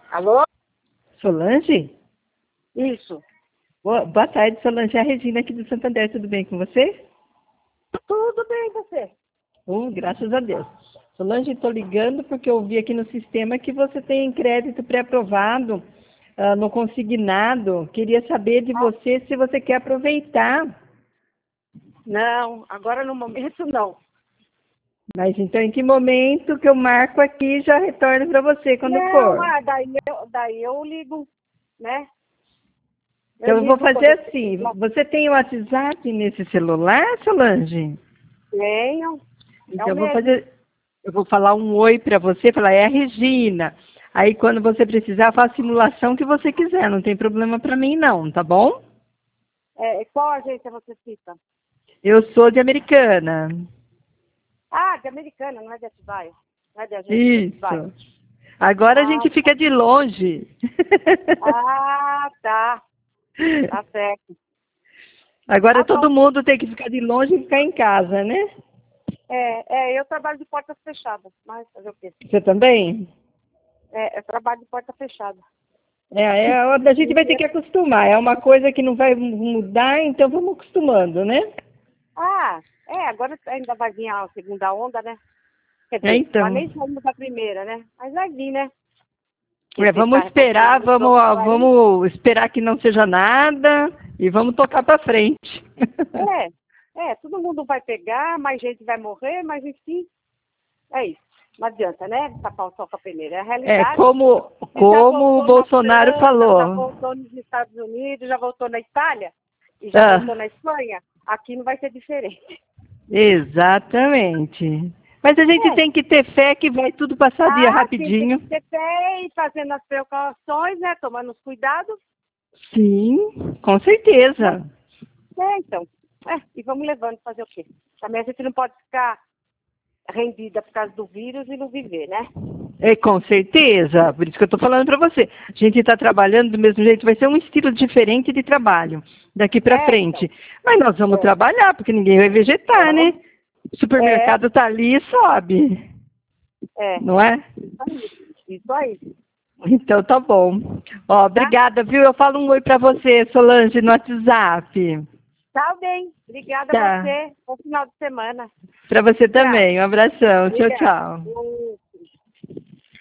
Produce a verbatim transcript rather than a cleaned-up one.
Alô? Solange? Isso. Boa, boa tarde, Solange. É a Regina aqui do Santander. Tudo bem com você? Tudo bem, você? Oh, graças a Deus. Solange, estou ligando porque eu vi aqui no sistema que você tem crédito pré-aprovado uh, no consignado. Queria saber de você se você quer aproveitar. Não, agora no momento não. Mas então, em que momento que eu marco aqui e já retorno para você quando não, for? Ah, daí eu, daí eu ligo, né? Eu Então, eu vou ligo quando fazer eu assim. precisar. Você tem o WhatsApp nesse celular, Solange? Tenho. É Então, o eu vou mesmo. fazer, eu vou falar um oi para você, falar, é a Regina. Aí, quando você precisar, faça a simulação que você quiser, não tem problema para mim, não, tá bom? É, qual agência você cita? Eu sou de Americana. Ah, de Americana, não é de Atibaia. Não é de agência de Atibaia. Isso. Agora a Ah, gente fica de longe. ah, tá. Tá certo. Agora Tá bom. todo mundo tem que ficar de longe e ficar em casa, né? É, é, eu trabalho de portas fechadas, mas fazer o quê? Você também? É, eu trabalho de porta fechada. É, é, a gente vai ter que acostumar. É uma coisa que não vai mudar, então vamos acostumando, né? Ah, é, agora ainda vai vir a segunda onda, né? Quer É, dizer, nós então. nem saímos da primeira, né? Mas vai vir, né? Quer É, dizer, vamos tá esperar, retomando vamos, todo aí. vamos esperar que não seja nada e vamos tocar para frente. É, é, todo mundo vai pegar, mais gente vai morrer, mas enfim, é isso. Não adianta, né? Tapar o sol com a peneira. É a É, realidade. como, E já como o voltou na Bolsonaro França, já falou. voltou nos Estados Unidos, já voltou na Itália e já Ah, voltou na Espanha. Aqui não vai ser diferente. exatamente. Mas a gente É. tem que ter fé que vai tudo passar dia Ah, sim, tem rapidinho. que ter fé e fazendo as precauções, né? Tomando os cuidados. Sim, com Mas, certeza. é, então. É, e vamos levando, fazer o quê? Também a gente não pode ficar rendida por causa do vírus e não viver, né? É, com certeza. Por isso que eu estou falando para você. A gente está trabalhando do mesmo jeito, vai ser um estilo diferente de trabalho daqui para É, então. frente. Mas nós vamos É. trabalhar, porque ninguém vai vegetar, né? Vamos. O É, supermercado está ali e sobe, é. não é? Isso aí. Isso aí. Então tá bom. Ó, Tá? obrigada, viu? Eu falo um oi para você, Solange, no WhatsApp. Tá bem. Obrigada a Tá. você. Bom final de semana. Para você Tchau. também. Um abração. Tchau, Obrigada. tchau.